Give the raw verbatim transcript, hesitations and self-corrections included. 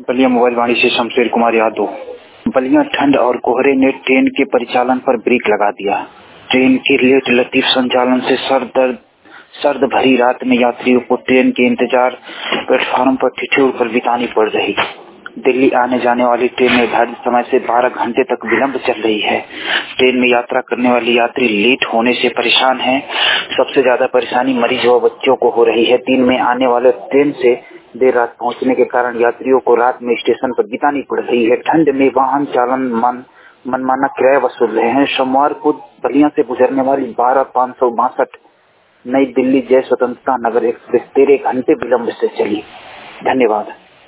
Ballia mobile वाणी से शमशेर कुमार यादव। बलिया ठंड और कोहरे ने ट्रेन के परिचालन पर ब्रेक लगा दिया। ट्रेन के लेट लतीफ संचालन से सर दर्द सर्द भरी रात में यात्रियों को ट्रेन के इंतजार प्लेटफार्म पर ठिठुर कर बितानी पड़ रही। दिल्ली आने जाने वाली ट्रेन निर्धारित समय से बारह घंटे तक विलंब चल रही है। ट्रेन में यात्रा करने वाले यात्री लेट होने से परेशान हैं। सबसे ज्यादा परेशानी मरीज व बच्चों को हो रही है। दिन में आने वाले ट्रेन से देर रात पहुंचने के कारण यात्रियों को रात में स्टेशन पर बितानी पड़ रही है। ठंड में वाहन चालन मन मनमाना किराया वसूल रहे हैं। सोमवार को बलिया से गुजरने वाली बारह पाँच सौ बासठ नई दिल्ली जय स्वतंत्रता नगर एक्सप्रेस तेरह घंटे विलंब से चली। धन्यवाद।